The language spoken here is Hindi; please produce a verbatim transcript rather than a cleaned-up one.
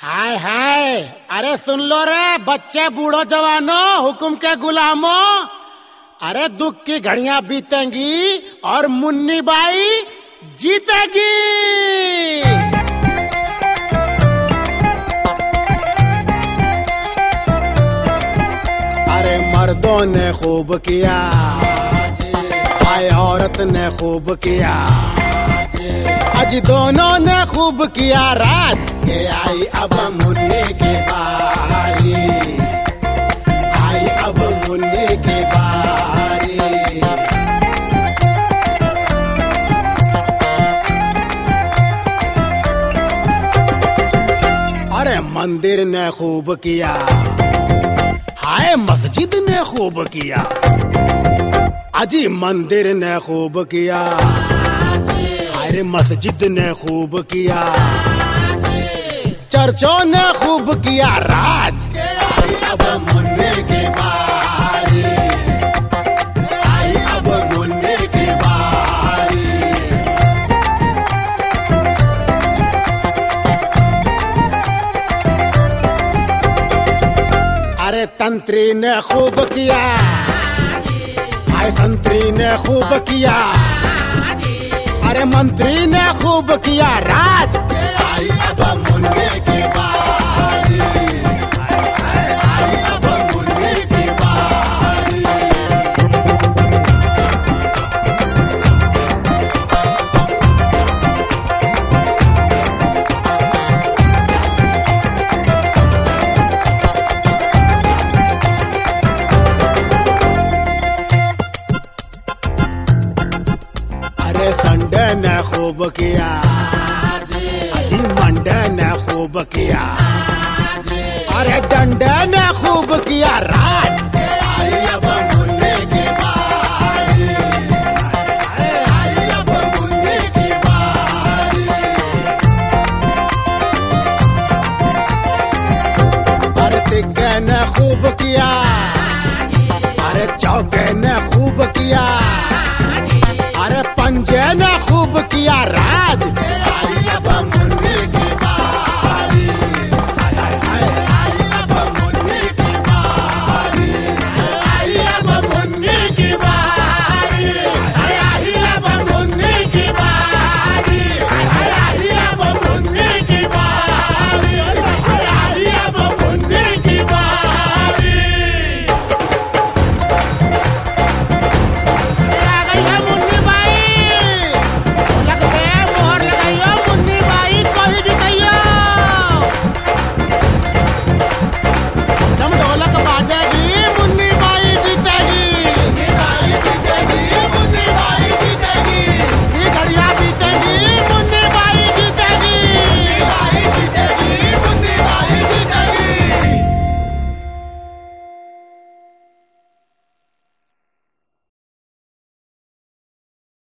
हाय हाय, अरे सुन लो रे बच्चे बूढ़ो जवानो, हुक्म के गुलामों। अरे दुख की घड़ियां बीतेंगी और मुन्नी बाई जीतेगी। अरे मर्दों ने खूब किया, आए औरत ने खूब किया, आज दोनों ने खूब किया राज के आई अब मुन्ने की बारी, आई अब मुन्ने की बारी। अरे मंदिर ने खूब किया, हाय मस्जिद ने खूब किया, अजी मंदिर ने खूब किया, अरे मस्जिद ने खूब किया, चर्चों ने खूब किया राज के आई अब मुन्ने की बारी, आई अब मुन्ने की बारी। अरे तंत्री ने खूब किया, आए संतरी ने खूब किया, अरे मंत्री ने खूब किया राज आई अब मुन्ने की बारी, आई अब मुन्ने की बारी। अरे संडे ने खूब किया, अजी मंडे ने खूब किया, अरे डंडे ने खूब किया राज